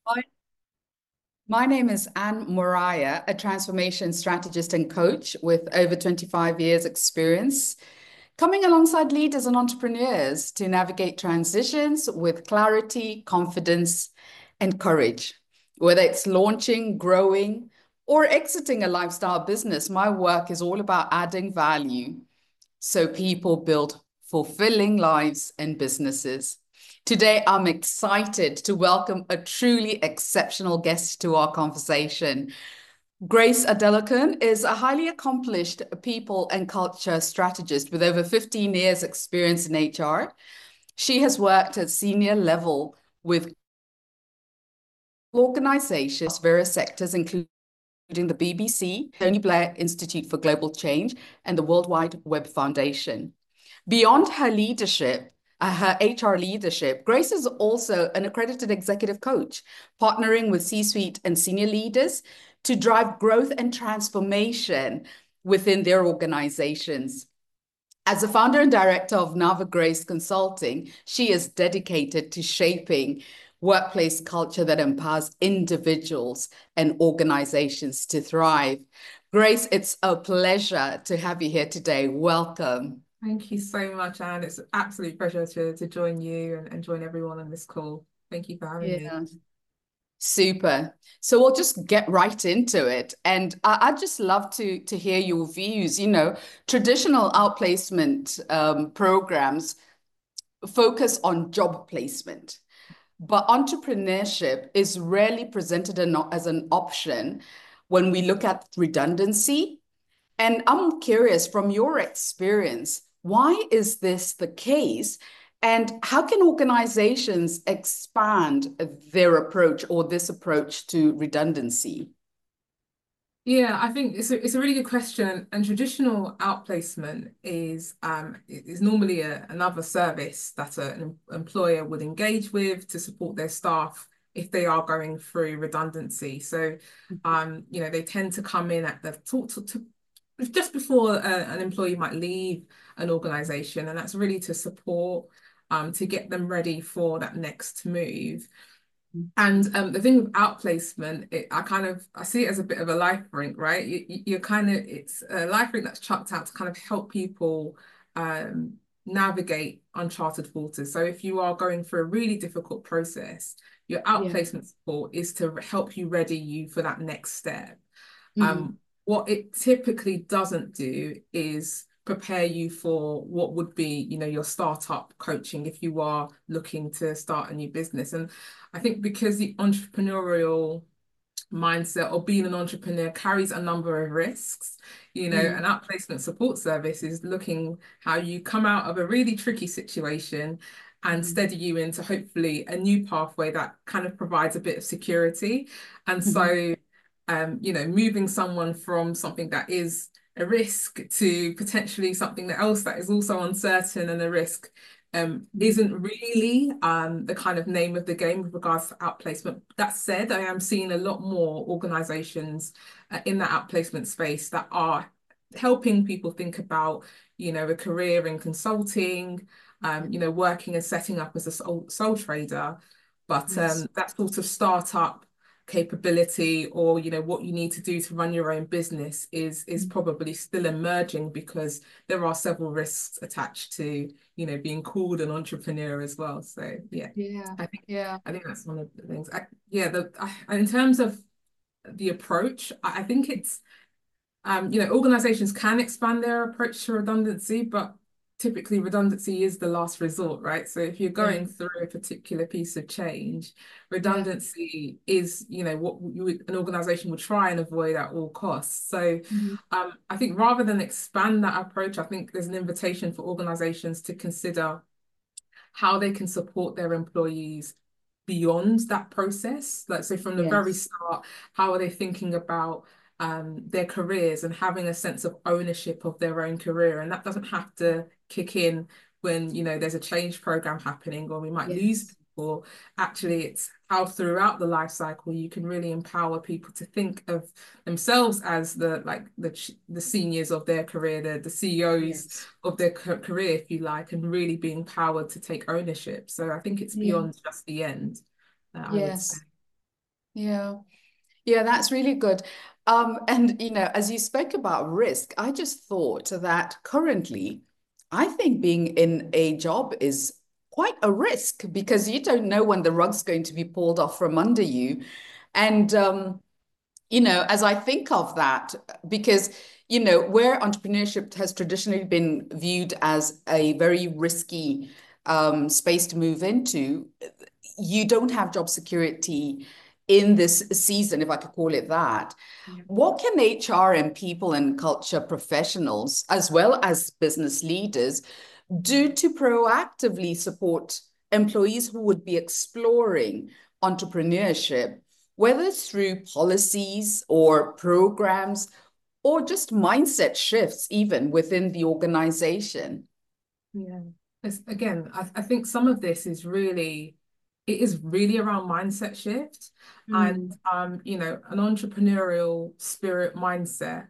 My, my name is Anne Moriah, a transformation strategist and coach with over 25 years experience, coming alongside leaders and entrepreneurs to navigate transitions with clarity, confidence, and courage. Whether it's launching, growing, or exiting a lifestyle business, my work is all about adding value so people build fulfilling lives and businesses. Today, I'm excited to welcome a truly exceptional guest to our conversation. Grace Adelakun is a highly accomplished people and culture strategist with over 15 years experience in HR. She has worked at senior level with organizations, various sectors, including the BBC, Tony Blair Institute for Global Change, and the World Wide Web Foundation. Beyond her leadership, her HR leadership, Grace is also an accredited executive coach, partnering with C-suite and senior leaders to drive growth and transformation within their organizations. As the founder and director of Nava Grace Consulting, she is dedicated to shaping workplace culture that empowers individuals and organizations to thrive. Grace, it's a pleasure to have you here today. Welcome. Thank you so much, Anne. It's an absolute pleasure to join you and join everyone on this call. Thank you for having me. Yeah. Super. So we'll just get right into it. And I'd just love to hear your views. Traditional outplacement programs focus on job placement, but entrepreneurship is rarely presented as an option when we look at redundancy. And I'm curious, from your experience, why is this the case? And how can organizations expand their approach or this approach to redundancy? Yeah, I think it's a really good question. And traditional outplacement is normally another service that an employer would engage with to support their staff if they are going through redundancy. So, they tend to come in at the talk to just before an employee might leave an organization, and that's really to support to get them ready for that next move. And the thing with outplacement, I see it as a bit of a life rink, right? You're kind of it's a life rink that's chucked out to kind of help people navigate uncharted waters. So if you are going through a really difficult process, your Yeah. outplacement support is to help you ready you for that next step. Mhm. What it typically doesn't do is prepare you for what would be, your startup coaching if you are looking to start a new business. And I think because the entrepreneurial mindset or being an entrepreneur carries a number of risks, an Mhm. outplacement support service is looking how you come out of a really tricky situation and Mhm. steady you into hopefully a new pathway that kind of provides a bit of security. And Mhm. so moving someone from something that is a risk to potentially something else that is also uncertain and a risk Mhm. isn't really the kind of name of the game with regards to outplacement. That said, I am seeing a lot more organizations in that outplacement space that are helping people think about, a career in consulting, working and setting up as a sole trader. But Yes. that sort of startup capability or what you need to do to run your own business is Mhm. probably still emerging because there are several risks attached to being called an entrepreneur as well. So yeah, Yeah. I think Yeah. I think that's one of the things. In terms of the approach, I think it's organizations can expand their approach to redundancy, but typically redundancy is the last resort, right? So if you're Yeah. going through a particular piece of change, Yeah. redundancy is, what an organization would try and avoid at all costs. So Mhm. I think rather than expand that approach, I think there's an invitation for organizations to consider how they can support their employees beyond that process. Like, so from the very Yes. start, how are they thinking about their careers and having a sense of ownership of their own career? And that doesn't have to kick in when, there's a change program happening or we might lose Yes. people. Actually, it's how throughout the life cycle you can really empower people to think of themselves as the seniors of their career, the CEOs Yes. of their career, if you like, and really being empowered to take ownership. So I think it's Yeah. beyond just the end, I would say. Yes. Yeah. Yeah, that's really good. And as you spoke about risk, I just thought that currently, I think being in a job is quite a risk because you don't know when the rug's going to be pulled off from under you. And as I think of that, because where entrepreneurship has traditionally been viewed as a very risky space to move into, you don't have job security in this season, if I could call it that. Yeah. What can HR and people and culture professionals, as well as business leaders, do to proactively support employees who would be exploring entrepreneurship, whether it's through policies or programs or just mindset shifts, even within the organization? Yeah. Again, I think some of this it is really around mindset shift and, Mm. an entrepreneurial spirit mindset.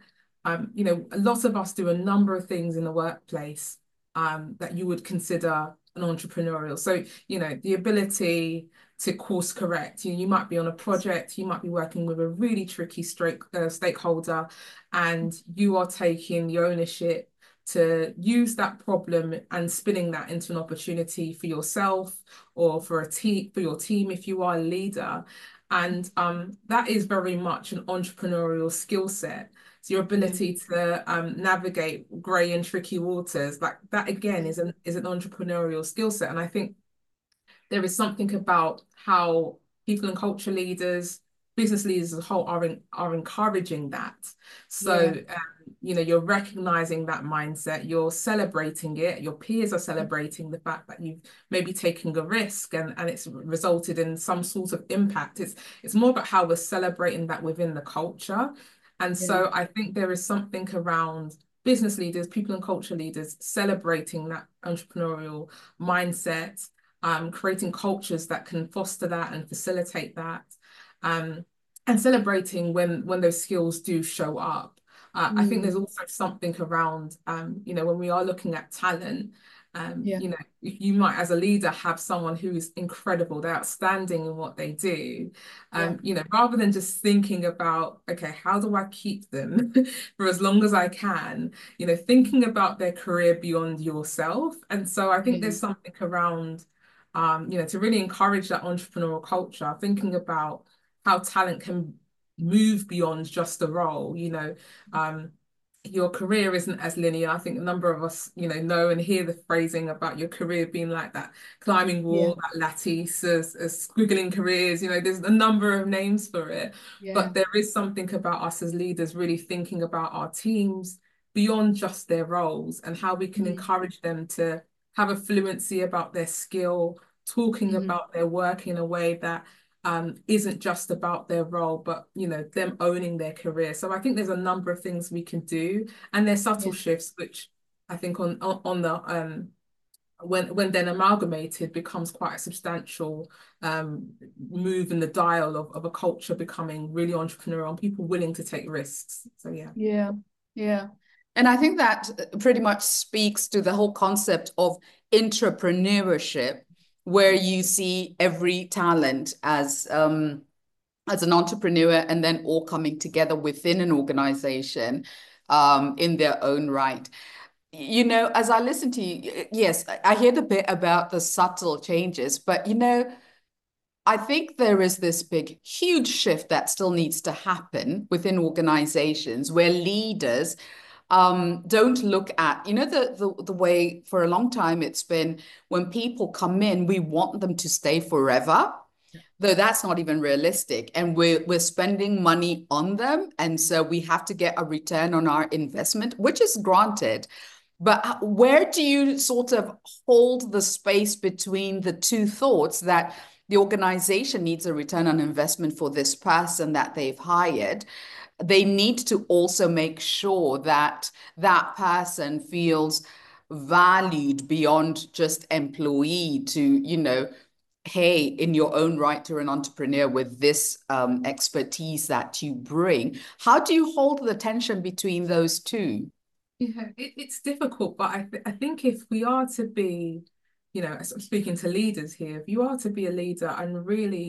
A lot of us do a number of things in the workplace, that you would consider an entrepreneurial. So, the ability to course correct. You might be on a project, you might be working with a really tricky stakeholder, and you are taking the ownership to use that problem and spinning that into an opportunity for yourself or for your team if you are a leader. And that is very much an entrepreneurial skill set. So your Yeah. ability to navigate grey and tricky waters, like that again Yeah. is an entrepreneurial skill set. And I think there is something about how people and culture leaders, business leaders as a whole are encouraging that. So, Yeah. you're recognizing that mindset, you're celebrating it, your peers are celebrating the fact that you've maybe taken a risk and it's resulted in some sort of impact. It's more about how we're celebrating that within the culture. And Yeah. so I think there is something around business leaders, people and culture leaders celebrating that entrepreneurial mindset, creating cultures that can foster that and facilitate that, um, and celebrating when those skills do show up. I think there's Mm. also something around, when we are looking at talent, Yeah. you might, as a leader, have someone who is incredible, they're outstanding in what they do, Yeah. rather than just thinking about, okay, how do I keep them for as long as I can, thinking about their career beyond yourself. And so I think Yeah. there's something around, to really encourage that entrepreneurial culture, thinking about how talent can move beyond just the role. Um, your career isn't as linear. I think a number of us, know and hear the phrasing about your career being like that climbing Yeah. wall, that lattice, as squiggling careers. There's a number of names for it, Yeah. but there is something about us as leaders really thinking about our teams beyond just their roles and how we can Mm. encourage them to have a fluency about their skill, talking Mhm. about their work in a way that isn't just about their role, but them owning their career. So I think there's a number of things we can do, and there's subtle Yeah. shifts which I think on the when then amalgamated becomes quite a substantial move in the dial of a culture becoming really entrepreneurial and people willing to take risks. So yeah. Yeah. Yeah. And I think that pretty much speaks to the whole concept of entrepreneurship, where you see every talent as an entrepreneur and then all coming together within an organization in their own right. As I listen to you, yes, I hear the bit about the subtle changes, but I think there is this big, huge shift that still needs to happen within organizations where leaders don't look at, the way for a long time it's been when people come in, we want them to stay forever, though that's not even realistic. And we're spending money on them. And so we have to get a return on our investment, which is granted. But where do you sort of hold the space between the two thoughts that the organization needs a return on investment for this person that they've hired? They need to also make sure that that person feels valued beyond just employee to, hey, in your own right, you're an entrepreneur with this expertise that you bring. How do you hold the tension between those two? Yeah, it's difficult, but I think if we are to be, as I'm speaking to leaders here, if you are to be a leader and really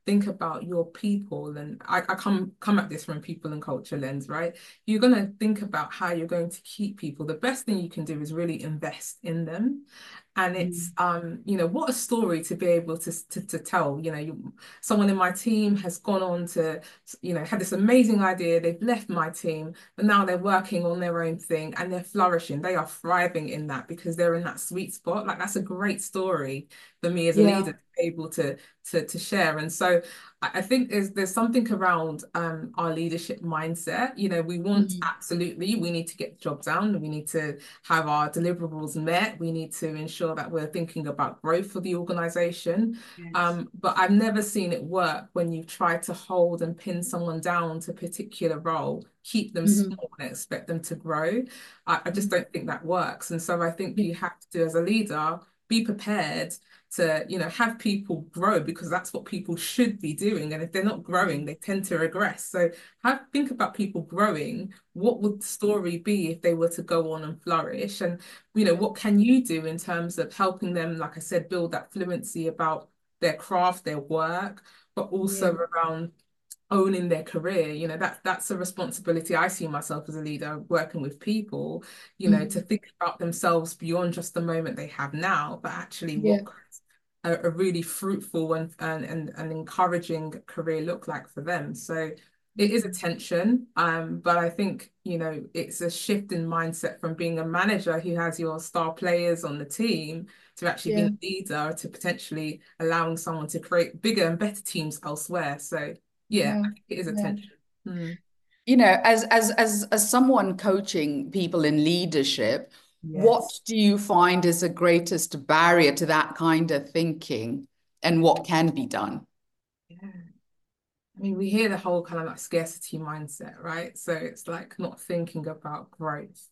think about your people, and I come at this from a people and culture lens, right? You're going to think about how you're going to keep people. The best thing you can do is really invest in them. And it's Mm. what a story to be able to tell. Someone in my team has gone on to, had this amazing idea. They've left my team, but now they're working on their own thing and they're flourishing. They are thriving in that because they're in that sweet spot. Like that's a great story for me as a Yeah. leader to be able to share. And so I think there's something around our leadership mindset. We want Mhm. absolutely, we need to get the job done. We need to have our deliverables met. We need to ensure that we're thinking about growth for the organization. Yes. But I've never seen it work when you try to hold and pin someone down to a particular role, keep them Mhm. small and expect them to grow. I just Mhm. don't think that works. And so I think Yeah. you have to, as a leader, be prepared to have people grow because that's what people should be doing, and if they're not growing Mhm. they tend to regress. So think about people growing. What would the story be if they were to go on and flourish? And Yeah. what can you do in terms of helping them, like I said, build that fluency about their craft, their work, but also Yeah. around owning their career. That's a responsibility I see myself as a leader working with people, to Mhm. think about themselves beyond just the moment they have now, but actually Yeah. what a really fruitful and encouraging career look like for them. So it is a Mhm. tension, but I think, it's a shift in mindset from being a manager who has your star players on the team to actually being Yeah. a leader to potentially allowing someone to create bigger and better teams elsewhere. So yeah, Yeah. I think it is a Yeah. tension. Mm. As someone coaching people in leadership, what Yes. do you find is the greatest barrier to that kind of thinking, and what can be done? Yeah. I mean, we hear the whole kind of like scarcity mindset, right? So it's like not thinking about growth.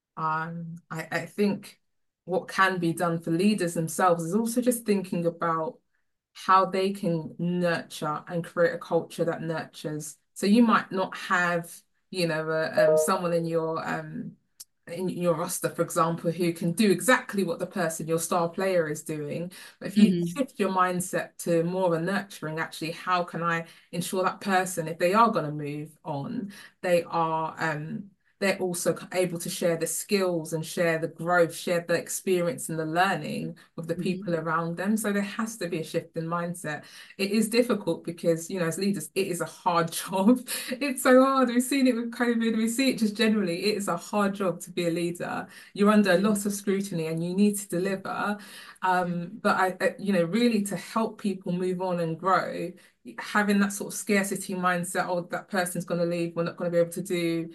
I think what can be done for leaders themselves is also just thinking about how they can nurture and create a culture that nurtures. So you might not have, someone in your roster, for example, who can do exactly what the person, your star player, is doing. But if you Hmm. shift your mindset to more of a nurturing, actually, how can I ensure that person, if they are going to move on, they are they're also able to share the skills and share the growth, share the experience and the learning with the Hmm. people around them. So there has to be a shift in mindset. It is difficult because, as leaders, it is a hard job. It's so hard. We've seen it with COVID. We see it just generally. It is a hard job to be a leader. You're under a Yeah. lot of scrutiny and you need to deliver. But really to help people move on and grow, having that sort of scarcity mindset, oh, that person's going to leave, we're not going to be able to do,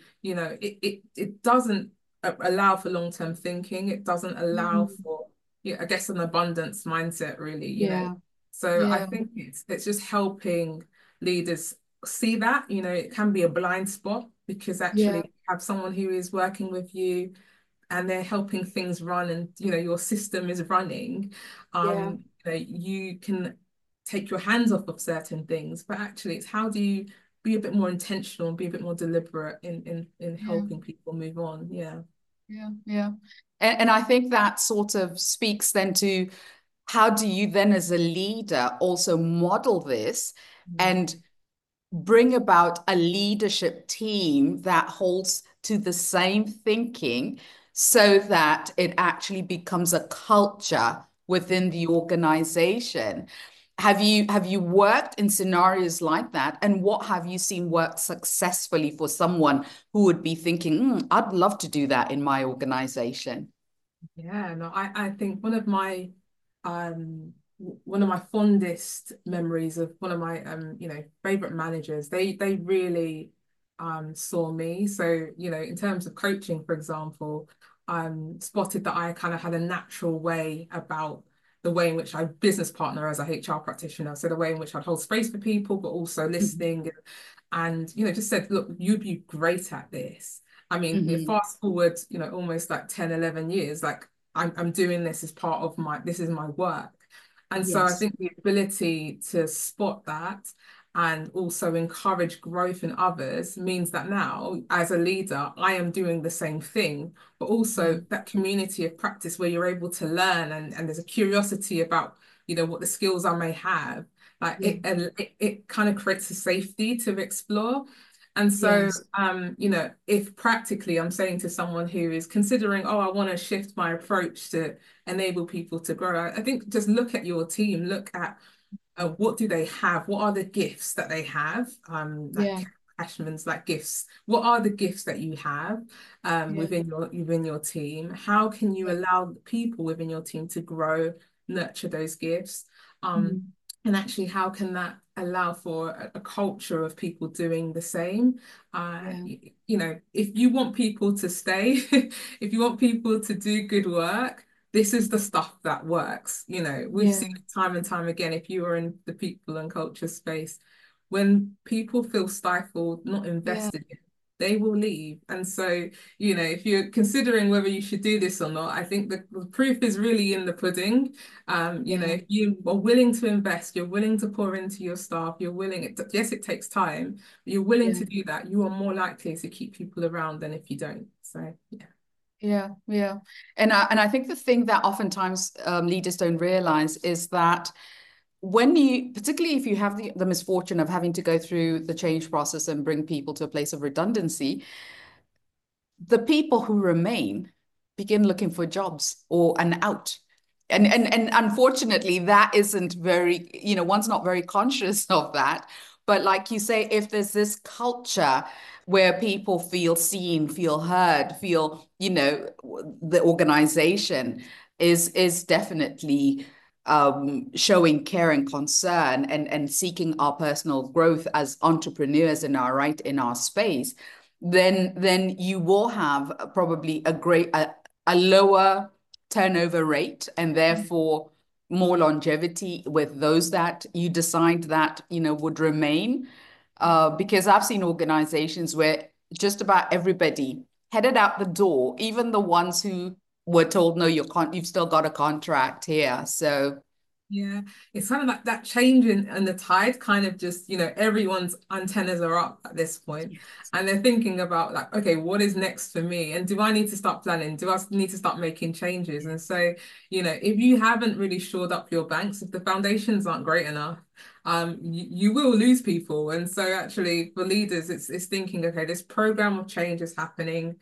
it doesn't allow for long-term thinking. It doesn't allow Mhm. for, yeah, I guess an abundance mindset, really. Yeah. So I Yeah. think it's just helping leaders see that, it can be a blind spot because actually Yeah. you have someone who is working with you and they're helping things run and your system is running. Yeah. You can take your hands off of certain things, but actually it's how do you be a bit more intentional and be a bit more deliberate in Yeah. helping people move on. Yeah. Yeah. Yeah. And I think that sort of speaks then to how do you then, as a leader, also model this Mm. and bring about a leadership team that holds to the same thinking so that it actually becomes a culture within the organization. Have you worked in scenarios like that? And what have you seen work successfully for someone who would be thinking, I'd love to do that in my organization? Yeah, no, I think one of my fondest memories of one of my favorite managers, they really saw me. So, in terms of coaching, for example, spotted that I kind of had a natural way about the way in which I business partner as a HR practitioner. So the way in which I'd hold space for people, but also Mhm. listening and just said, look, you'd be great at this. I mean, Mhm. fast forward, almost like 10, 11 years, like I'm doing this as part of this is my work. And so I Yes. think the ability to spot that and also encourage growth in others means that now, as a leader, I am doing the same thing, but also Mm. that community of practice where you're able to learn and there's a curiosity about, what the skills I may have Like Yeah. it kind of creates a safety to explore. And so, Yes. if practically I'm saying to someone who is considering, oh, I want to shift my approach to enable people to grow, I think just look at your team, look at what do they have? What are the gifts that they have? Yeah. Like Cashman's like gifts. What are the gifts that you have Yeah. within your team? How can you Yeah. allow people within your team to grow, nurture those gifts? Mm. And actually, how can that allow for a culture of people doing the same? Yeah. If you want people to stay, if you want people to do good work, this is the stuff that works. We've seen Yeah. it time and time again. If you are in the people and culture space, when people feel stifled, not Yeah. invested in, they will leave. And so, if you're considering whether you should do this or not, I think the proof is really in the pudding. Yeah. If you are willing to invest, you're willing to pour into your staff, you're willing, yes, it takes time, but you're willing Yeah. to do that, you are more likely to keep people around than if you don't. So, yeah. Yeah, yeah. And I think the thing that oftentimes leaders don't realize is that when you, particularly if you have the misfortune of having to go through the change process and bring people to a place of redundancy, the people who remain begin looking for jobs or an out. And unfortunately, that isn't very, one's not very conscious of that. But like you say, if there's this culture where people feel seen, feel heard, feel, the organization is definitely showing care and concern and seeking our personal growth as entrepreneurs in our space, then you will have probably a lower turnover rate and therefore more longevity with those that you decide that would remain. Because I've seen organizations where just about everybody headed out the door, even the ones who were told, no, you've still got a contract here. So Yeah, it's kind of like that change in the tide kind of just, everyone's antennas are up at this point and they're thinking about like, okay, what is next for me? And do I need to start planning? Do I need to start making changes? And so, if you haven't really shored up your banks, if the foundations aren't great enough, you will lose people. And so actually for leaders, it's thinking, okay, this program of change is happening.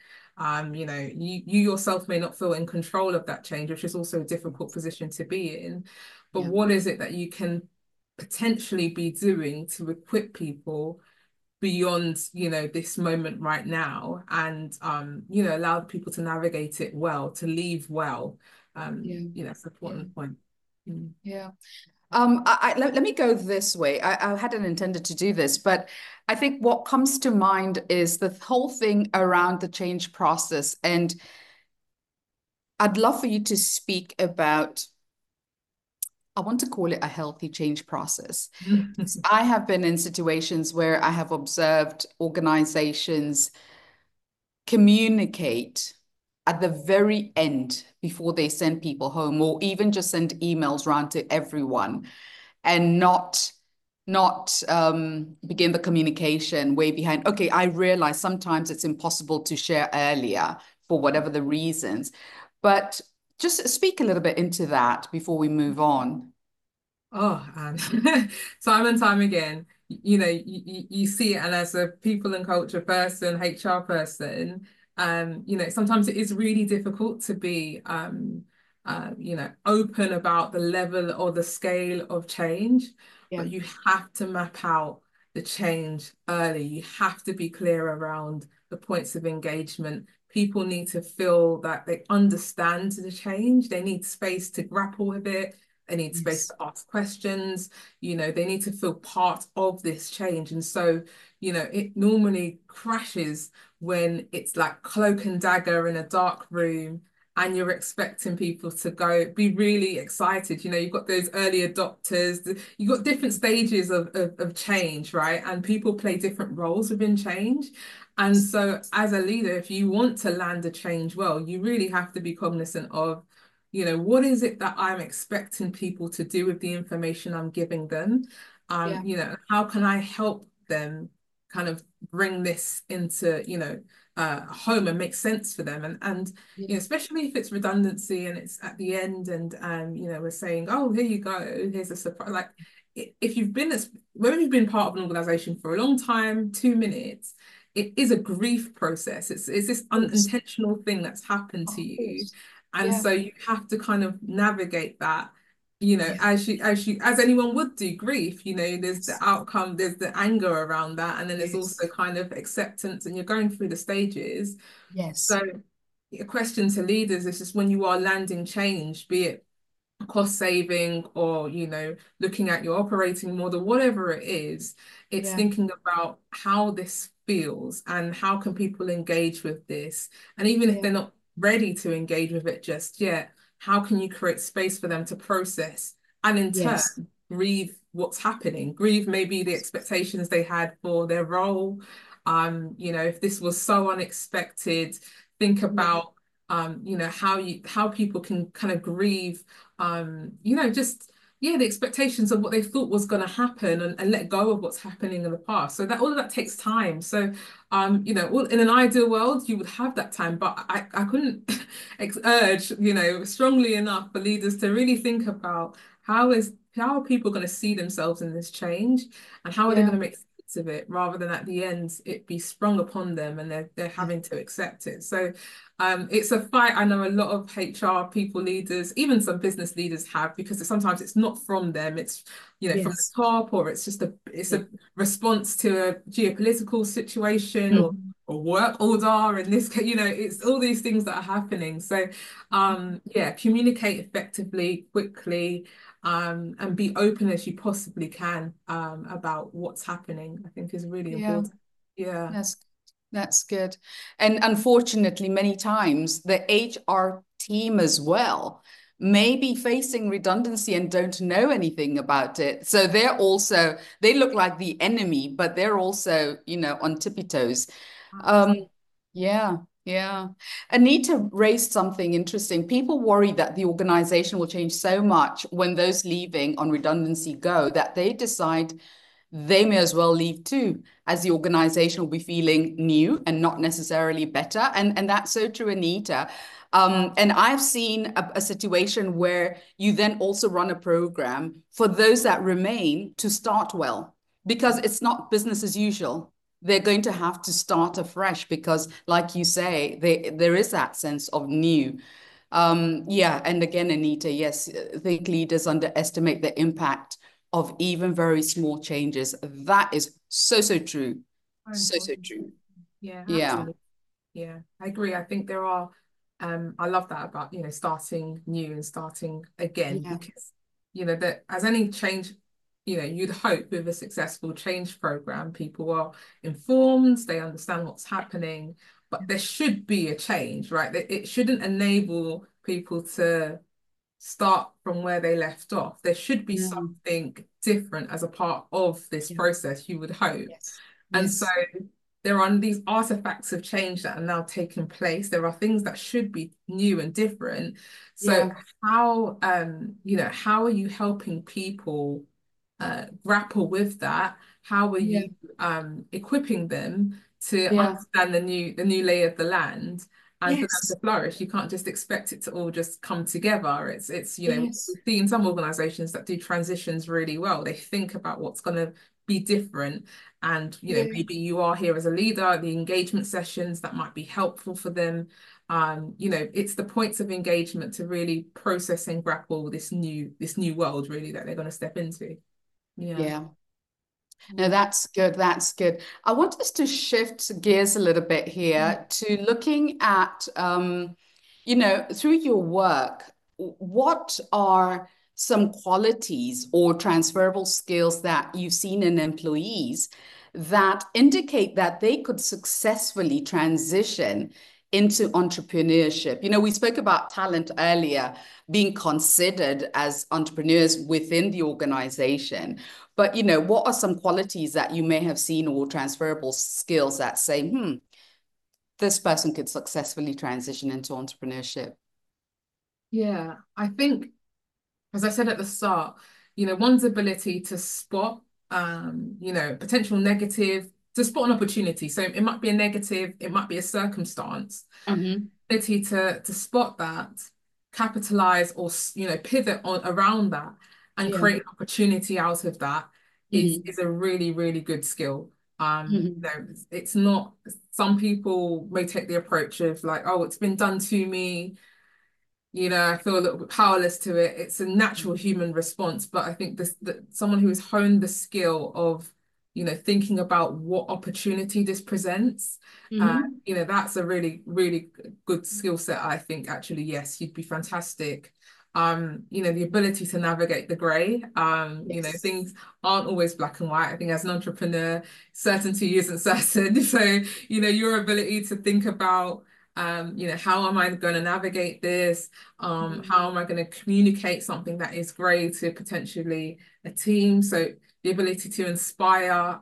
You yourself may not feel in control of that change, which is also a difficult position to be in. But yeah, what is it that you can potentially be doing to equip people beyond, this moment right now and, allow people to navigate it well, to leave well. yeah, That's an yeah, important point. Mm. yeah. Let me go this way. I hadn't intended to do this, but I think what comes to mind is the whole thing around the change process. And I'd love for you to speak about, I want to call it a healthy change process. I have been in situations where I have observed organizations communicate at the very end before they send people home, or even just send emails around to everyone and not begin the communication way behind. Okay, I realize sometimes it's impossible to share earlier for whatever the reasons, but just speak a little bit into that before we move on. Oh, and time and time again, you see it, and as a people and culture person, HR person, sometimes it is really difficult to be, open about the level or the scale of change, Yeah. but you have to map out the change early. You have to be clear around the points of engagement. People need to feel that they understand the change. They need space to grapple with it. They need space Yes. to ask questions. They need to feel part of this change. And so, it normally crashes when it's like cloak and dagger in a dark room and you're expecting people to go be really excited. You've got those early adopters, you've got different stages of change, right? And people play different roles within change. And so as a leader, if you want to land a change well, you really have to be cognizant of what is it that I'm expecting people to do with the information I'm giving them? Yeah. How can I help them kind of bring this into, home and make sense for them? And Yeah. especially if it's redundancy and it's at the end and we're saying, oh, here you go, here's a surprise. Like if you've been whether you've been part of an organization for a long time, 2 minutes, it is a grief process. It's this Of course. unintentional thing that's happened to Of you. course. And Yeah. so you have to kind of navigate that, Yeah. as anyone would do, grief, there's the Yes. outcome, there's the anger around that, and then there's Yes. also kind of acceptance, and you're going through the stages. Yes. So a question to leaders is just when you are landing change, be it cost saving or looking at your operating model, whatever it is, it's Yeah. thinking about how this feels and how can people engage with this, and even if Yeah. they're not ready to engage with it just yet, how can you create space for them to process and in turn Yes. grieve what's happening, grieve maybe the expectations they had for their role. If this was so unexpected, think Yeah. about how people can kind of grieve, just the expectations of what they thought was going to happen, and let go of what's happening in the past. So that all of that takes time. So, in an ideal world, you would have that time, but I couldn't urge, strongly enough for leaders to really think about how are people going to see themselves in this change, and how are they going Yeah. to make sense of it, rather than at the end it be sprung upon them and they're Yeah. having to accept it. So it's a fight I know a lot of HR people leaders, even some business leaders have, because sometimes it's not from them, it's from the Yes. top, or it's Yeah. a response to a geopolitical situation, Mhm. or work order in this case, it's all these things that are happening. So yeah, communicate effectively, quickly, and be open as you possibly can about what's happening, I think is really Yeah. important. Yeah. That's that's good. And unfortunately, many times the HR team as well may be facing redundancy and don't know anything about it. So they look like the enemy, but they're also, on tippy toes. Um, Absolutely. yeah, yeah. Anita raised something interesting. People worry that the organization will change so much when those leaving on redundancy go that they decide they may as well leave too, as the organization will be feeling new and not necessarily better. And that's so true, Anita. And I've seen a situation where you then also run a program for those that remain to start well, because it's not business as usual. They're going to have to start afresh because, like you say, there is that sense of new. Yeah, and again, Anita, yes, I think leaders underestimate the impact of even very small changes. That is so, so true. So So, so important. true. Yeah, Yeah. absolutely. Yeah, I agree. I think there are, I love that about, starting new and starting again, Yeah. because, that as any change, you'd hope with a successful change program, people are informed, they understand what's happening, but there should be a change, right? It shouldn't enable people to start from where they left off. There should be No. something different as a part of this Yeah. process, you would hope. Yes. And so Yes. there are these artifacts of change that are now taking place. There are things that should be new and different. So Yeah. how are you helping people grapple with that? How are Yeah. you equipping them to Yeah. understand the new lay of the land and for them Yes. to flourish? You can't just expect it to all just come together. We Yes. see in some organizations that do transitions really well. They think about what's going to be different, and Yeah. maybe you are here as a leader, the engagement sessions that might be helpful for them. It's the points of engagement to really process and grapple with this new world really that they're going to step into. Yeah. Yeah. No, Mm. that's good. That's good. I want us to shift gears a little bit here to looking at, through your work, what are some qualities or transferable skills that you've seen in employees that indicate that they could successfully transition into entrepreneurship? We spoke about talent earlier, being considered as entrepreneurs within the organization. But, what are some qualities that you may have seen or transferable skills that say, this person could successfully transition into entrepreneurship? Yeah, I think, as I said at the start, one's ability to spot, potential negative, to spot an opportunity. So it might be a negative, it might be a circumstance. Hmm. Ability to spot that, capitalize, or pivot on around that, and Yeah. create opportunity out of that Hmm. is a really, really good skill. Hmm. It's not, some people may take the approach of like, oh, it's been done to me, I feel a little bit powerless to it. It's a natural human response, but I think this that someone who has honed the skill of, thinking about what opportunity this presents, Hmm. that's a really, really good skill set. I think actually, yes, you'd be fantastic. The ability to navigate the grey. Yes. Things aren't always black and white. I think as an entrepreneur, certainty isn't certain. So, your ability to think about how am I going to navigate this? Mhm. How am I going to communicate something that is great to potentially a team? So the ability to inspire,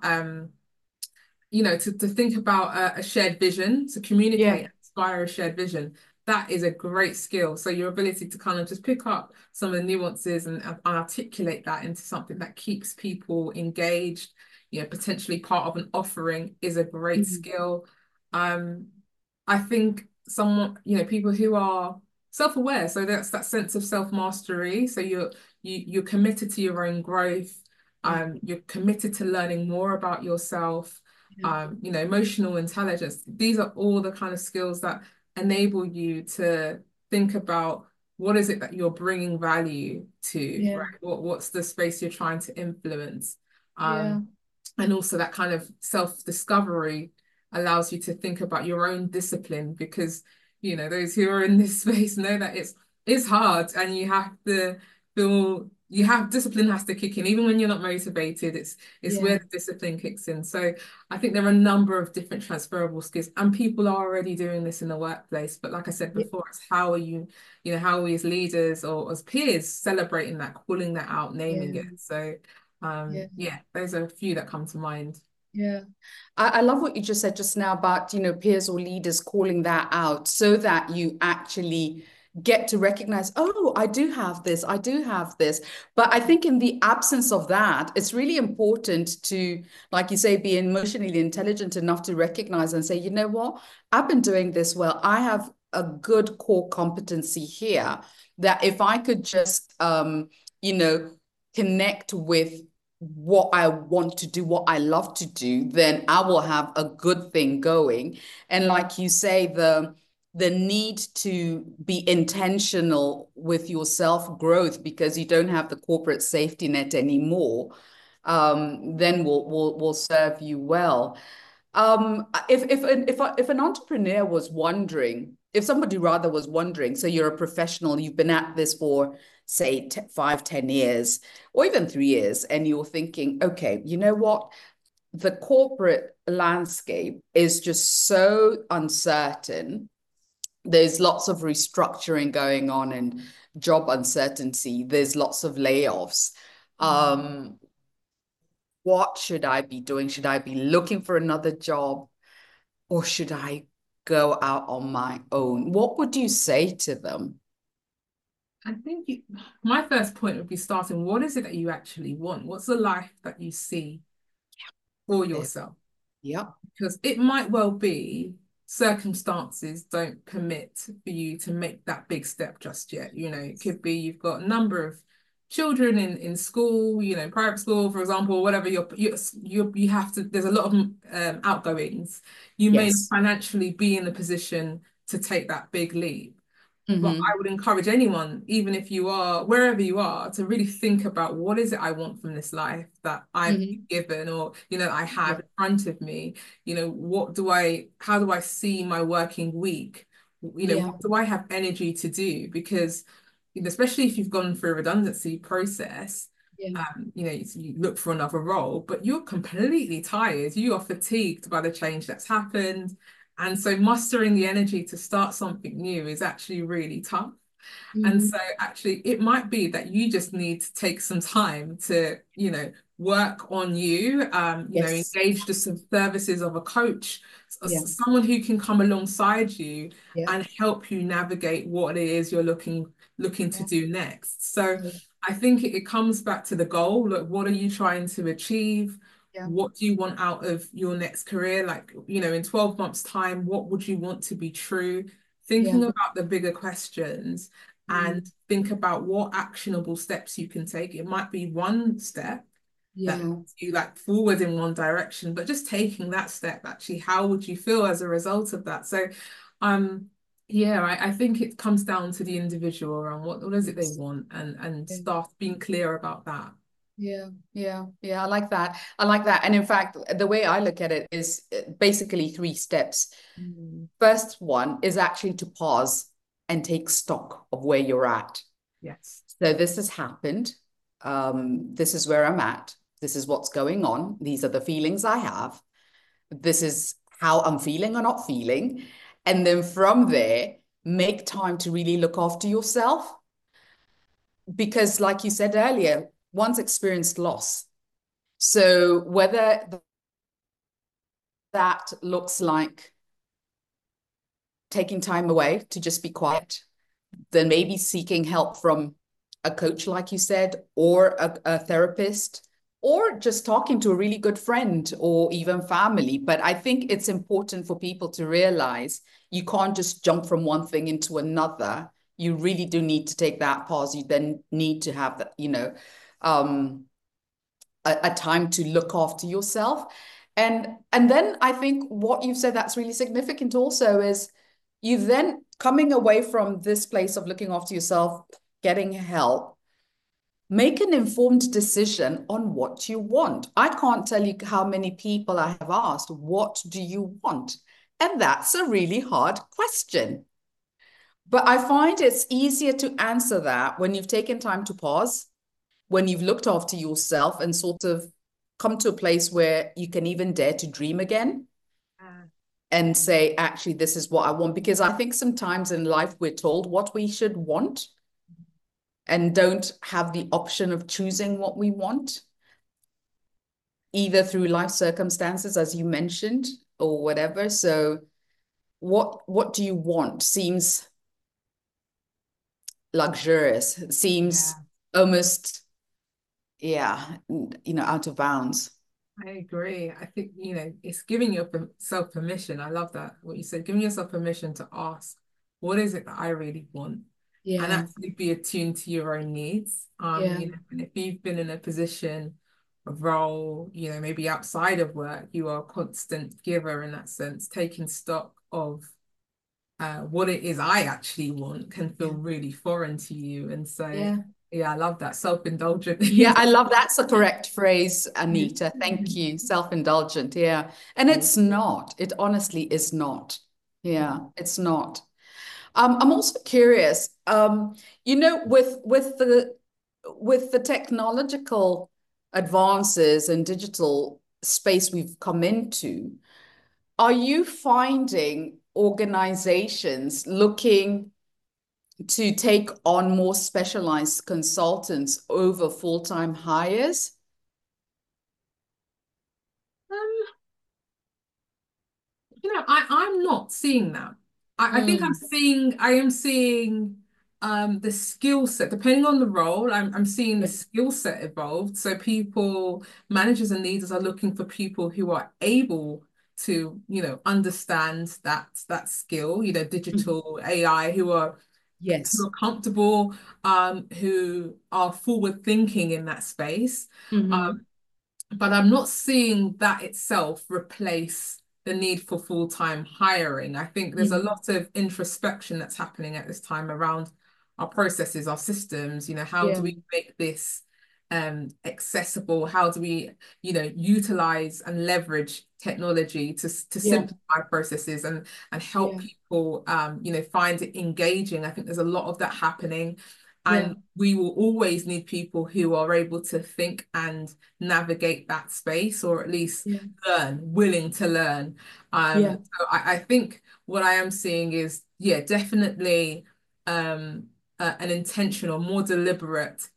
to think about a shared vision, to communicate Yeah. and inspire a shared vision. That is a great skill. So your ability to kind of just pick up some of the nuances and articulate that into something that keeps people engaged, potentially part of an offering is a great Mhm. skill. Um, I think people who are self-aware, so that's that sense of self-mastery. So you're committed to your own growth. Yeah. You're committed to learning more about yourself. Yeah. Emotional intelligence. These are all the kind of skills that enable you to think about what is it that you're bringing value to, Yeah. right? What's the space you're trying to influence? Yeah. Um, and also that kind of self-discovery allows you to think about your own discipline because, those who are in this space know that it's hard and you have to feel discipline has to kick in even when you're not motivated. It's Yeah. where the discipline kicks in. So I think there are a number of different transferable skills and people are already doing this in the workplace. But like I said Yeah. before, it's how are you, how are we as leaders or as peers celebrating that, calling that out, naming Yeah. it. So Yeah. yeah, those are a few that come to mind. Yeah. I love what you just said just now about, peers or leaders calling that out so that you actually get to recognize, oh, I do have this, I do have this. But I think in the absence of that, it's really important to, like you say, be emotionally intelligent enough to recognize and say, you know what, I've been doing this well. I have a good core competency here that if I could just, you know, connect with what I want to do, what I love to do, then I will have a good thing going. And like you say, the need to be intentional with your self growth because you don't have the corporate safety net anymore, then will serve you well. If an entrepreneur was wondering, if somebody rather was wondering, so you're a professional, you've been at this for say 5, 10 years, or even 3 years, and you're thinking, okay, you know what? The corporate landscape is just so uncertain. There's lots of restructuring going on and job uncertainty. There's lots of layoffs. Um, what should I be doing? Should I be looking for another job? Or should I go out on my own? What would you say to them? I think my first point would be starting, what is it that you actually want? What's the life that you see for There. yourself? Yep. Because it might well be circumstances don't permit for you to make that big step just yet. It could be you've got a number of children in school, private school, for example, whatever you have to, there's a lot of outgoings. You may not Yes. financially be in a position to take that big leap. But I Mm-hmm. would encourage anyone, even if you are wherever you are, to really think about what is it I want from this life that I've been Mm-hmm. given or, I Yeah. have in front of me. How do I see my working week? Yeah. What do I have energy to do? Because, especially if you've gone through a redundancy process, Yeah. you look for another role, but you're completely tired. You are fatigued by the change that's happened. And so mustering the energy to start something new is actually really tough. And Mm-hmm. so actually it might be that you just need to take some time to, work on you, Yes. engage the services of a coach, Yeah. someone who can come alongside you Yeah. and help you navigate what it is you're looking to Yeah. do next. So Yeah. I think it comes back to the goal. Look, what are you trying to achieve? Yeah. What do you want out of your next career? Like, in 12 months' time, what would you want to be true? Yeah. Thinking about the bigger questions and think about what actionable steps you can take. It might be one step that Yeah. you like forward in one direction, but just taking that step, actually, how would you feel as a result of that? So, yeah, I think it comes down to the individual around what is it they want, and Yeah. start being clear about that. Yeah, yeah, yeah. I like that. I like that. And in fact, the way I look at it is basically three steps. Mm. First one is actually to pause and take stock of where you're at. Yes. So this has happened. This is where I'm at. This is what's going on. These are the feelings I have. This is how I'm feeling or not feeling. And then from there, make time to really look after yourself. Because, like you said earlier, one's experienced loss. So whether that looks like taking time away to just be quiet, then maybe seeking help from a coach, like you said, or a therapist, or just talking to a really good friend or even family. But I think it's important for people to realize you can't just jump from one thing into another. You really do need to take that pause. You then need to have that, um, a time to look after yourself. And then I think what you've said that's really significant also is you then coming away from this place of looking after yourself, getting help, make an informed decision on what you want. I can't tell you how many people I have asked, what do you want? And that's a really hard question. But I find it's easier to answer that when you've taken time to pause, when you've looked after yourself and sort of come to a place where you can even dare to dream again and say, actually, this is what I want. Because I think sometimes in life we're told what we should want and don't have the option of choosing what we want, either through life circumstances, as you mentioned, or whatever. So what do you want seems luxurious, seems Yeah. almost, yeah, out of bounds. I agree. I think, it's giving yourself permission. I love that, what you said, giving yourself permission to ask, what is it that I really want? And Yeah, actually be attuned to your own needs. yeah, And if you've been in a position, a role, maybe outside of work, you are a constant giver in that sense, taking stock of what it is I actually want can feel yeah, really foreign to you. And so, yeah. yeah, I love that self-indulgent. Yeah, I love that's a correct phrase, Anita. Thank you. Self-indulgent. Yeah. And it's not. It honestly is not. Yeah, it's not. I'm also curious, with the technological advances and digital space we've come into, are you finding organizations looking to take on more specialized consultants over full-time hires? Um, I'm not seeing that. I think Mm, I am seeing the skill set, depending on the role, I'm seeing the yeah. skill set evolved. So managers and leaders are looking for people who are able to, understand that skill, Mhm. digital AI, who Yes. are comfortable, who are forward thinking in that space. Hmm. Um, but I'm not seeing that itself replace the need for full-time hiring. I think there's a Hmm. lot of introspection that's happening at this time around our processes, our systems. How do Yeah. we make this accessible? How do we, utilize and leverage technology to Yeah. simplify processes and help Yeah. people, find it engaging? I think there's a lot of that happening. Yeah. And we will always need people who are able to think and navigate that space, or at least Yeah. willing to learn. Yeah. So I think what I am seeing is, yeah, definitely an intentional, more deliberate,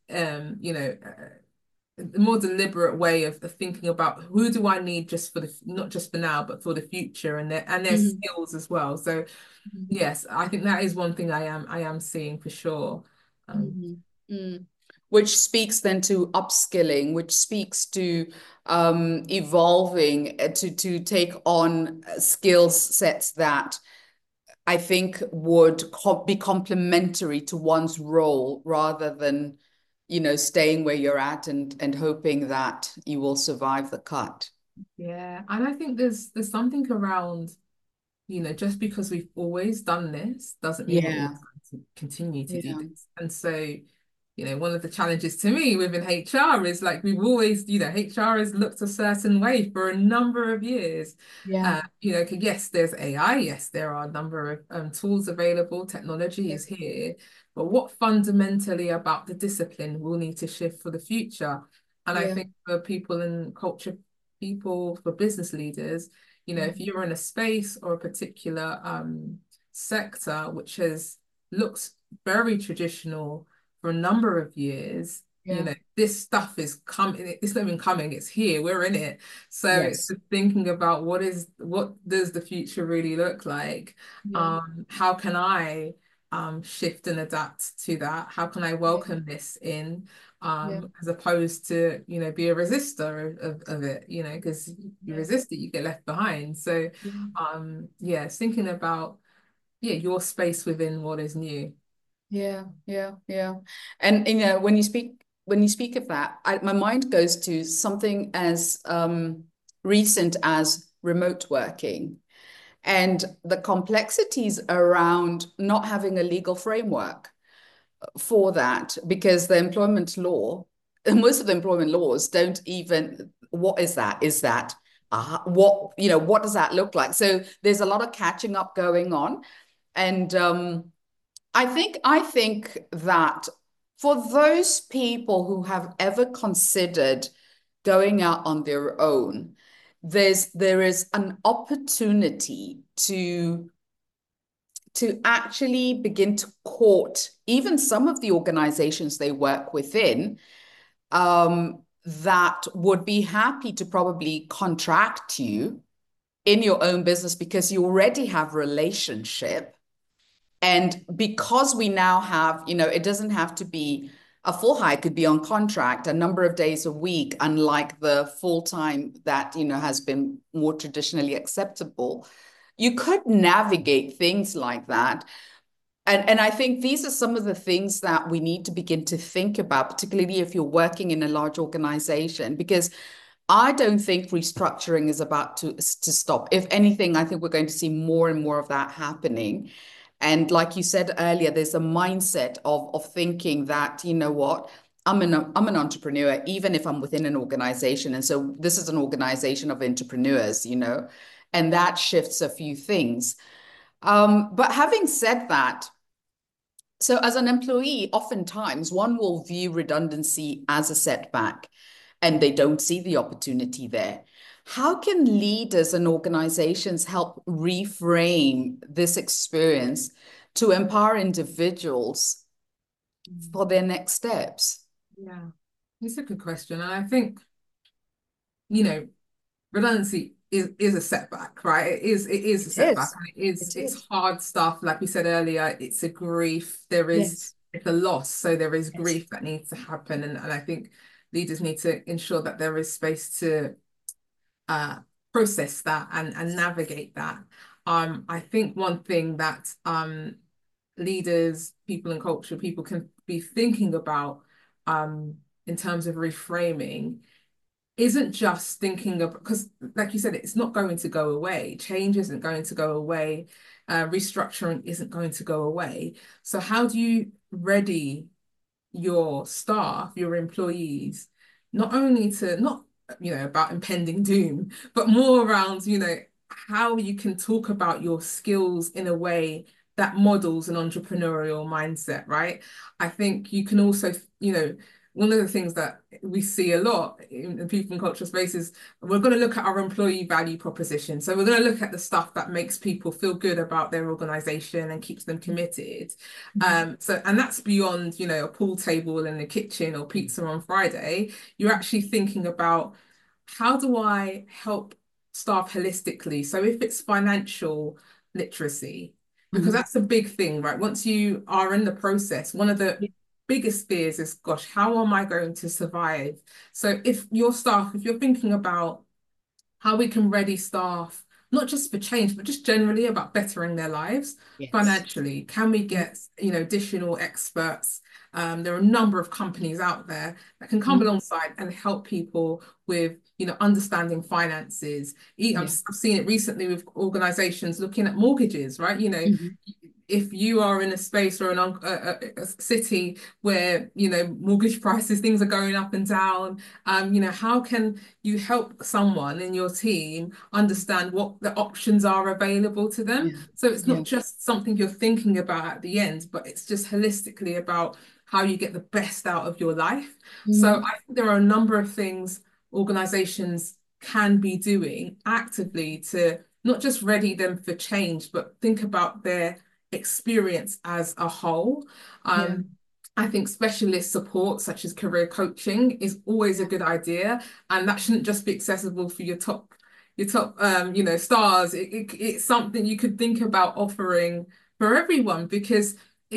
more deliberate way of thinking about who do I need just for not just for now, but for the future, and their Hmm. skills as well. So yes, I think that is one thing I am seeing for sure. Um, Hmm. Mm. Which speaks then to upskilling, which speaks to evolving to take on skills sets that I think would be complementary to one's role rather than, staying where you're at and hoping that you will survive the cut. Yeah, and I think there's something around, just because we've always done this doesn't mean we're always Yeah, going to continue to do yeah, this. And so, one of the challenges to me within HR is like we've always, HR has looked a certain way for a number of years. yeah, Yes, there's AI, yes, there are a number of tools available, technology yeah, is here, but what fundamentally about the discipline will need to shift for the future? And I yeah, think for people in culture, people, for business leaders, yeah, if you're in a space or a particular sector which has looked very traditional for a number of years, yeah. this stuff is coming, it's not even coming, it's here, we're in it. So it's Yes. just thinking about what does the future really look like? Yeah, How can I shift and adapt to that? How can I yeah, welcome this in? yeah, As opposed to, be a resistor of it, because you yeah, resist it, you get left behind. So, yeah. yeah, it's thinking about, yeah, your space within what is new. Yeah, yeah, yeah. And when you speak of that, my mind goes to something as recent as remote working and the complexities around not having a legal framework for that, because the employment law, most of the employment laws don't even, what is that? Is that what does that look like? So there's a lot of catching up going on. And I think that for those people who have ever considered going out on their own, there is an opportunity to actually begin to court even some of the organizations they work within, that would be happy to probably contract you in your own business because you already have relationship. And because we now have, it doesn't have to be a full hire, it could be on contract a number of days a week, unlike the full time that, has been more traditionally acceptable. You could navigate things like that. And I think these are some of the things that we need to begin to think about, particularly if you're working in a large organization, because I don't think restructuring is about to stop. If anything, I think we're going to see more and more of that happening. And like you said earlier, there's a mindset of thinking that, you know what, I'm an entrepreneur, even if I'm within an organization. And so this is an organization of entrepreneurs, and that shifts a few things. But having said that, so as an employee, oftentimes one will view redundancy as a setback and they don't see the opportunity there. How can leaders and organizations help reframe this experience to empower individuals Mm. for their next steps? Yeah, it's a good question. And I think, you know, redundancy is a setback, right? It is a It setback, is. and it's It it's is. hard stuff. Like we said earlier, it's a grief. Yes. It's a loss, so there is Yes. grief that needs to happen, and I think leaders need to ensure that there is space to uh process that and navigate that. I think one thing that leaders, people in culture, people can be thinking about in terms of reframing isn't just thinking of, because like you said, it's not going to go away. Change isn't going to go away. Restructuring isn't going to go away. So how do you ready your staff, your employees, not only to not, about impending doom, but more around, how you can talk about your skills in a way that models an entrepreneurial mindset, right? I think you can also, one of the things that we see a lot in people and cultural spaces, we're going to look at our employee value proposition. So we're going to look at the stuff that makes people feel good about their organization and keeps them committed. And that's beyond, a pool table in the kitchen or pizza on Friday. You're actually thinking about how do I help staff holistically? So if it's financial literacy, because Mhm. that's a big thing, right? Once you are in the process, one of the biggest fears is, gosh, how am I going to survive? So if your staff, if you're thinking about how we can ready staff not just for change, but just generally about bettering their lives Yes. financially? Can we get, additional experts? There are a number of companies out there that can come Mm-hmm. alongside and help people with, understanding finances. Yeah. I've seen it recently with organizations looking at mortgages, right? Mm-hmm. If you are in a space or a city where mortgage prices, things are going up and down, how can you help someone in your team understand what the options are available to them? Yeah. So it's not Yeah. just something you're thinking about at the end, but it's just holistically about how you get the best out of your life. So Mm-hmm. I think there are a number of things organizations can be doing actively to not just ready them for change, but think about their experience as a whole. Yeah. I think specialist support, such as career coaching, is always a Yeah. good idea, and that shouldn't just be accessible for your top, stars. It's something you could think about offering for everyone, because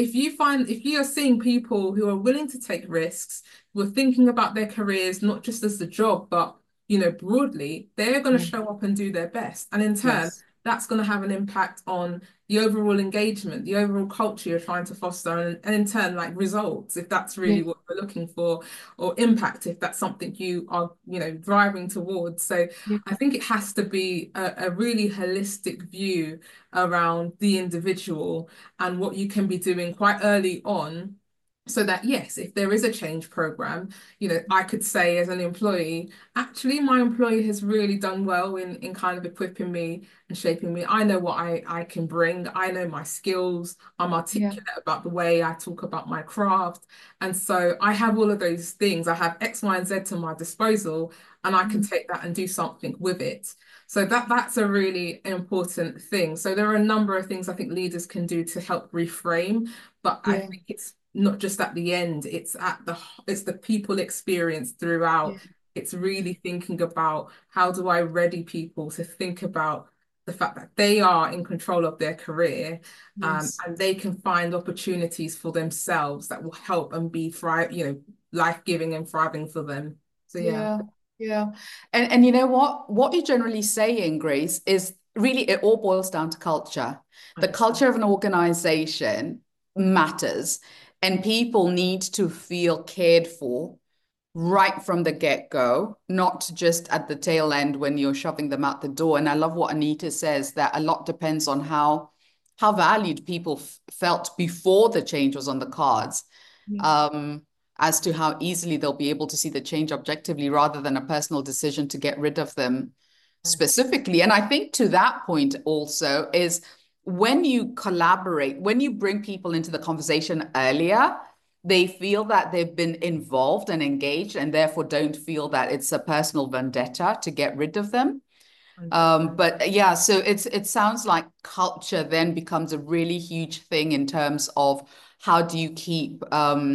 if you are seeing people who are willing to take risks, who are thinking about their careers not just as a job, but broadly, they're going to Yeah. show up and do their best, and in turn, Yes. that's going to have an impact on the overall engagement, the overall culture you're trying to foster, and in turn, like results, if that's Yeah. really what we're looking for, or impact, if that's something you are, driving towards. So Yeah. I think it has to be a really holistic view around the individual and what you can be doing quite early on. So that, yes, if there is a change program, I could say as an employee, actually, my employee has really done well in kind of equipping me and shaping me. I know what I can bring. I know my skills. I'm Yeah. articulate about the way I talk about my craft. And so I have all of those things. I have X, Y, and Z to my disposal, and I can Mm. take that and do something with it. So that's a really important thing. So there are a number of things I think leaders can do to help reframe, but I Yeah. think it's not just at the end, it's the people experience Yeah. throughout. It's really thinking about, how do I ready people to think about the fact that they are in control of their career, Yes. and they can find opportunities for themselves that will help and be life-giving and thriving for them. So yeah. Yeah. Yeah. And you know what you're generally saying, Grace, is really it all boils down to culture. The 100%. culture of an organization matters, and people need to feel cared for right from the get-go, not just at the tail end when you're shoving them out the door. And I love what Anita says, that a lot depends on how valued people felt before the change was on the cards, Yeah. um, as to how easily they'll be able to see the change objectively rather than a personal decision to get rid of them specifically. And I think to that point also is when you collaborate, when you bring people into the conversation earlier, they feel that they've been involved and engaged and therefore don't feel that it's a personal vendetta to get rid of them. 100%. But yeah, so it sounds like culture then becomes a really huge thing in terms of how do you keep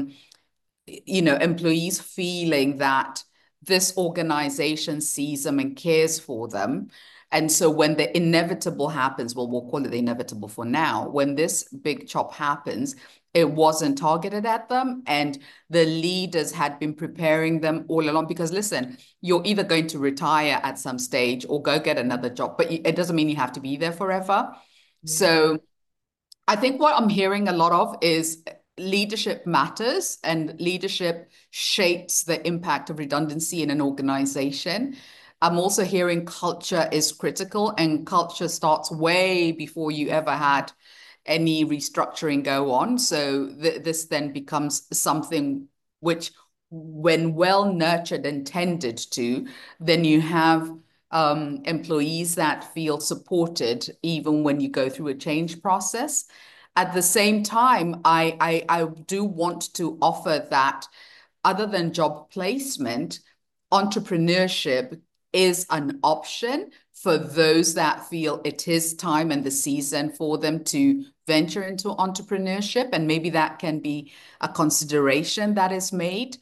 employees feeling that this organization sees them and cares for them. And so when the inevitable happens, well, we'll call it the inevitable for now, when this big chop happens, it wasn't targeted at them. And the leaders had been preparing them all along. Because listen, you're either going to retire at some stage or go get another job, but it doesn't mean you have to be there forever. Yeah. So I think what I'm hearing a lot of is leadership matters and leadership shapes the impact of redundancy in an organization. I'm also hearing culture is critical, and culture starts way before you ever had any restructuring go on. So this then becomes something which, when well nurtured and tended to, then you have employees that feel supported even when you go through a change process. At the same time, I do want to offer that other than job placement, entrepreneurship is an option for those that feel it is time and the season for them to venture into entrepreneurship. And maybe that can be a consideration that is made.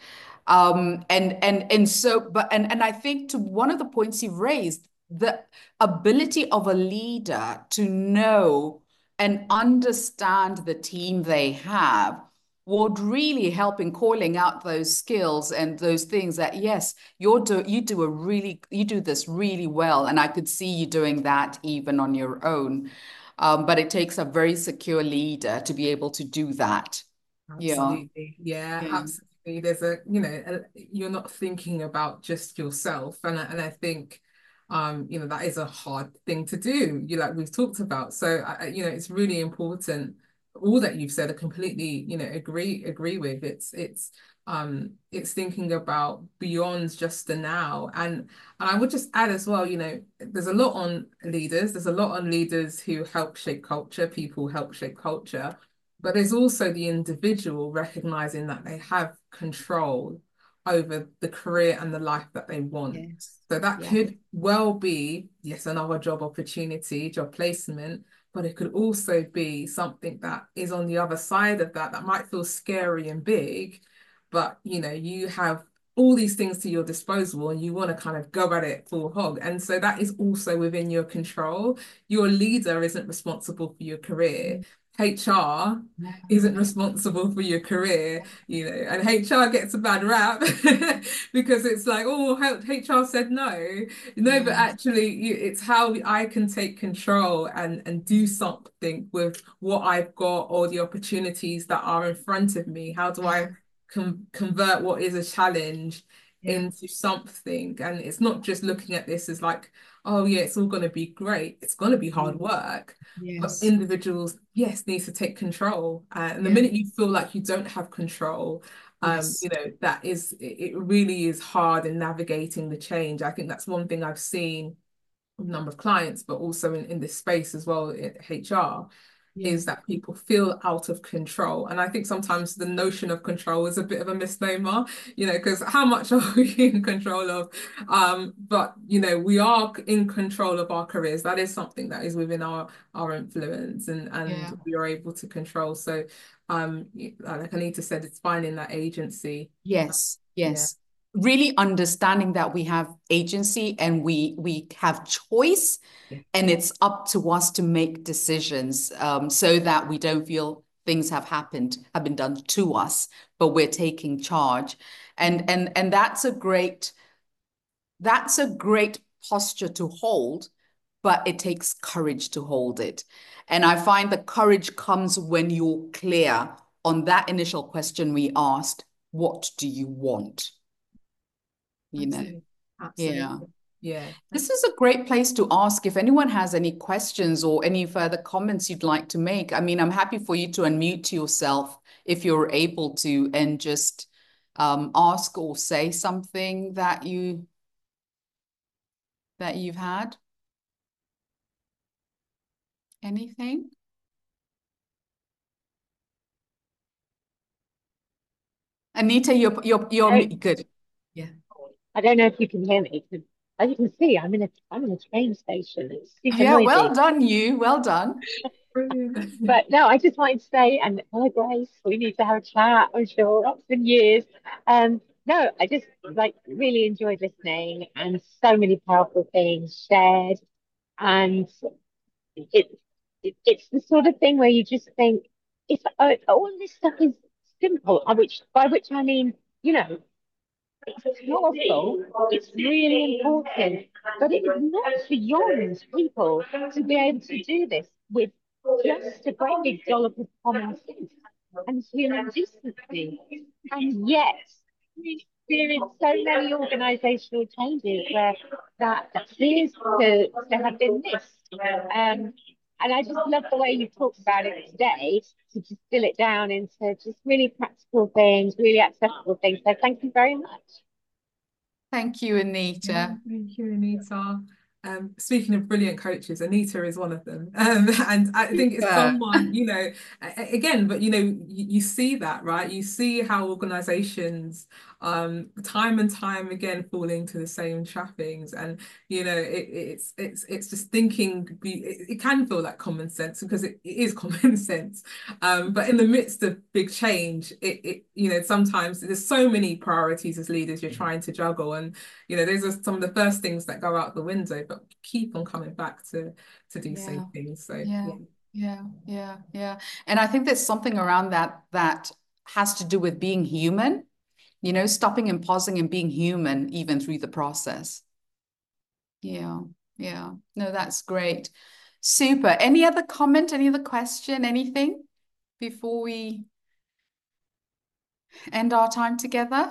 And I think to one of the points you've raised, the ability of a leader to know and understand the team they have would really help in calling out those skills and those things that, yes, you do this really well, and I could see you doing that even on your own. But it takes a very secure leader to be able to do that. Yeah. Absolutely. Yeah, Yeah. absolutely. There's you're not thinking about just yourself. And I think, that is a hard thing to do, like we've talked about. So, it's really important. All that you've said, I completely, agree with. It's thinking about beyond just the now. And I would just add as well, there's a lot on leaders. There's a lot on leaders who help shape culture, people help shape culture. But there's also the individual recognizing that they have control over the career and the life that they want. Yes. So that Yeah. could well be, yes, another job opportunity, job placement, but it could also be something that is on the other side of that might feel scary and big, but you have all these things to your disposal and you want to kind of go at it full hog. And so that is also within your control. Your leader isn't responsible for your career. HR isn't responsible for your career, and HR gets a bad rap because it's like, oh, HR said no. No, but Yes. actually, it's how I can take control and do something with what I've got or the opportunities that are in front of me. How do I convert what is a challenge Yeah. into something? And it's not just looking at this as like, oh yeah, it's all going to be great. It's going to be hard work. But Yes. individuals, yes, need to take control. And the Yeah. minute you feel like you don't have control, Yes. it really is hard in navigating the change. I think that's one thing I've seen with a number of clients, but also in this space as well in HR, Yeah. is that people feel out of control. And I think sometimes the notion of control is a bit of a misnomer, because how much are we in control of? But we are in control of our careers. That is something that is within our influence and Yeah. we are able to control. So like Anita said, it's finding that agency. Yes. Yeah. Yes. Really understanding that we have agency and we have choice, Yeah. and it's up to us to make decisions, so that we don't feel things have been done to us, but we're taking charge. And that's a great posture to hold, but it takes courage to hold it. And I find the courage comes when you're clear on that initial question we asked, what do you want? You know? Absolutely. Yeah. Absolutely. Yeah. This is a great place to ask if anyone has any questions or any further comments you'd like to make. I mean, I'm happy for you to unmute yourself if you're able to, and just ask or say something that you've had. Anything? Anita, you're I, good. Yeah. I don't know if you can hear me. As you can see, I'm in a train station. It's super Yeah, well noisy. done, you. Well done. Brilliant. But no, I just wanted to say, and hello Grace, we need to have a chat, I'm sure, it's been years. No, I just like really enjoyed listening and so many powerful things shared. And it, it's the sort of thing where you just think if all this stuff is simple, by which I mean, you know, it's powerful, it's really important, but it is not beyond people to be able to do this with just a great big dollop of common sense and human decency. And yet, we experience so many organisational changes where that appears to have been missed. And I just love the way you talked about it today to distill it down into just really practical things, really accessible things. So thank you very much. Thank you, Yeah, Anita. thank you, Anita. Speaking of brilliant coaches, Anita is one of them. And I think it's Super. someone, again, but you see that, right? You see how organizations time and time again fall into the same trappings. And it's just thinking it can feel like common sense because it is common sense. But in the midst of big change, sometimes there's so many priorities as leaders you're trying to juggle. And those are some of the first things that go out the window, but keep on coming back to do Yeah. same things. So Yeah. yeah. Yeah. Yeah. Yeah. And I think there's something around that has to do with being human, you know, stopping and pausing and being human even through the process. Yeah, yeah. No, that's great. Super. Any other comment, any other question, anything before we end our time together?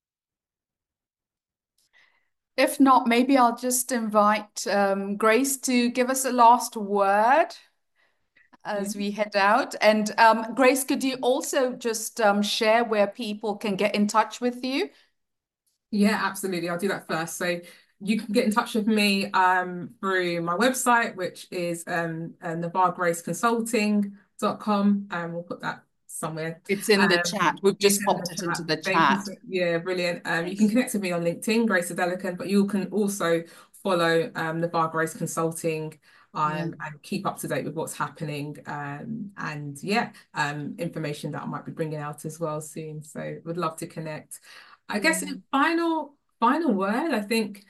If not, maybe I'll just invite Grace to give us a last word as we head out. And Grace, could you also just share where people can get in touch with you? Yeah, absolutely. I'll do that first. So you can get in touch with me through my website, which is navarregraceconsulting.com, and we'll put that somewhere. It's in the chat. We've It's just in popped the it chat. into the Thank you. chat. Yeah, brilliant. You can connect with me on LinkedIn, Grace Adelicon, but you can also follow Navarre Grace Consulting and keep up to date with what's happening and information that I might be bringing out as well soon. So would love to connect. I guess in final word, I think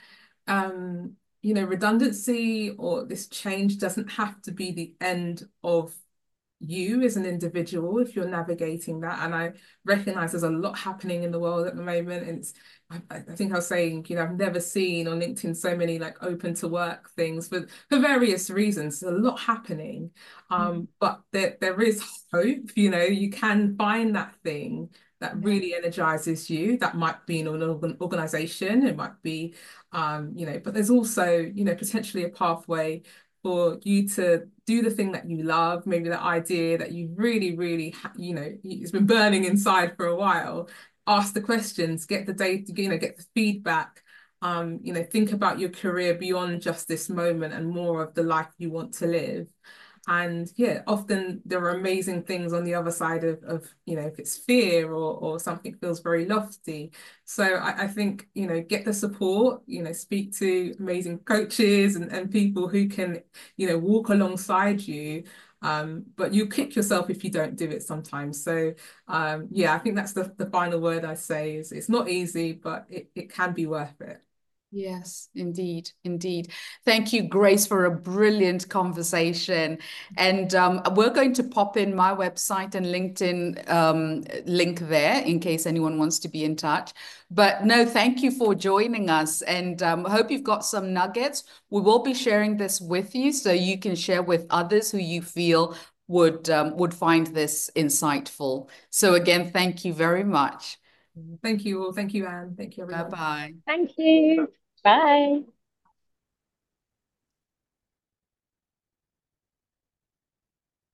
redundancy or this change doesn't have to be the end of you as an individual if you're navigating that. And I recognize there's a lot happening in the world at the moment. And I think I was saying, I've never seen on LinkedIn so many like open to work things for various reasons. There's a lot happening. But there is hope, you can find that thing that really energizes you. That might be in an organization, it might be, but there's also, potentially a pathway for you to do the thing that you love, maybe that idea that you really, really, it's been burning inside for a while. Ask the questions, get the data, get the feedback, think about your career beyond just this moment and more of the life you want to live. And yeah, often there are amazing things on the other side of if it's fear or something feels very lofty. So I think, get the support, speak to amazing coaches and people who can, walk alongside you. But you kick yourself if you don't do it sometimes. So I think that's the final word I say is it's not easy, but it can be worth it. Yes, indeed, indeed. Thank you, Grace, for a brilliant conversation. And we're going to pop in my website and LinkedIn link there in case anyone wants to be in touch. But no, thank you for joining us, and I hope you've got some nuggets. We will be sharing this with you so you can share with others who you feel would find this insightful. So again, thank you very much. Thank you all. Thank you, Anne. Thank you, everyone. Bye-bye. Thank you. Bye.